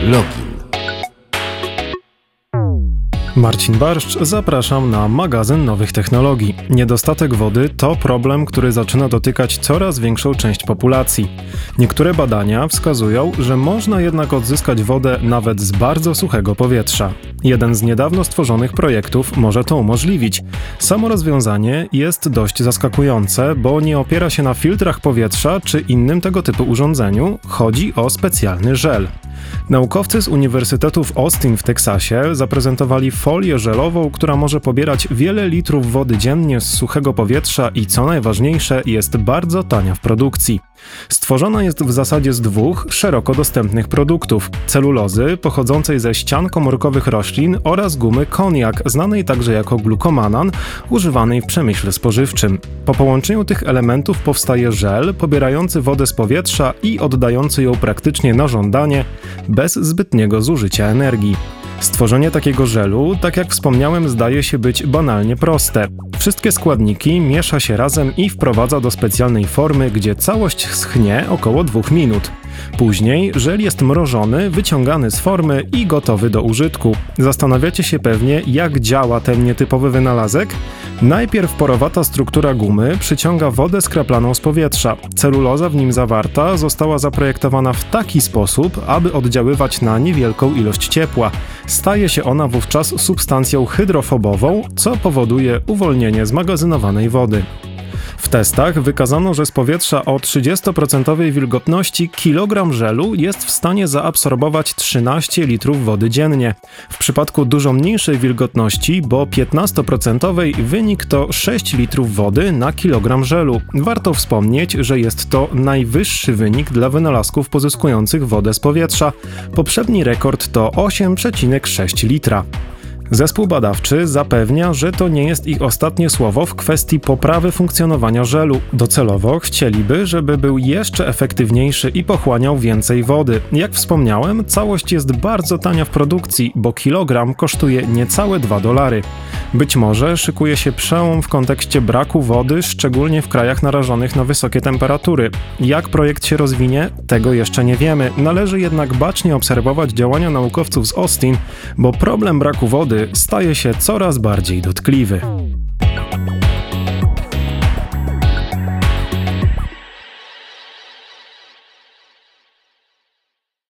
Login. Marcin Barszcz, zapraszam na magazyn nowych technologii. Niedostatek wody to problem, który zaczyna dotykać coraz większą część populacji. Niektóre badania wskazują, że można jednak odzyskać wodę nawet z bardzo suchego powietrza. Jeden z niedawno stworzonych projektów może to umożliwić. Samo rozwiązanie jest dość zaskakujące, bo nie opiera się na filtrach powietrza czy innym tego typu urządzeniu. Chodzi o specjalny żel. Naukowcy z Uniwersytetu w Austin w Teksasie zaprezentowali folię żelową, która może pobierać wiele litrów wody dziennie z suchego powietrza i co najważniejsze, jest bardzo tania w produkcji. Stworzona jest w zasadzie z dwóch szeroko dostępnych produktów: celulozy pochodzącej ze ścian komórkowych roślin oraz gumy koniak, znanej także jako glukomanan, używanej w przemyśle spożywczym. Po połączeniu tych elementów powstaje żel pobierający wodę z powietrza i oddający ją praktycznie na żądanie, bez zbytniego zużycia energii. Stworzenie takiego żelu, tak jak wspomniałem, zdaje się być banalnie proste. Wszystkie składniki miesza się razem i wprowadza do specjalnej formy, gdzie całość schnie około 2 minut. Później żel jest mrożony, wyciągany z formy i gotowy do użytku. Zastanawiacie się pewnie, jak działa ten nietypowy wynalazek? Najpierw porowata struktura gumy przyciąga wodę skraplaną z powietrza. Celuloza w nim zawarta została zaprojektowana w taki sposób, aby oddziaływać na niewielką ilość ciepła. Staje się ona wówczas substancją hydrofobową, co powoduje uwolnienie zmagazynowanej wody. W testach wykazano, że z powietrza o 30% wilgotności kilogram żelu jest w stanie zaabsorbować 13 litrów wody dziennie. W przypadku dużo mniejszej wilgotności, bo 15%, wynik to 6 litrów wody na kilogram żelu. Warto wspomnieć, że jest to najwyższy wynik dla wynalazków pozyskujących wodę z powietrza. Poprzedni rekord to 8,6 litra. Zespół badawczy zapewnia, że to nie jest ich ostatnie słowo w kwestii poprawy funkcjonowania żelu. Docelowo chcieliby, żeby był jeszcze efektywniejszy i pochłaniał więcej wody. Jak wspomniałem, całość jest bardzo tania w produkcji, bo kilogram kosztuje niecałe $2. Być może szykuje się przełom w kontekście braku wody, szczególnie w krajach narażonych na wysokie temperatury. Jak projekt się rozwinie, tego jeszcze nie wiemy. Należy jednak bacznie obserwować działania naukowców z Austin, bo problem braku wody staje się coraz bardziej dotkliwy.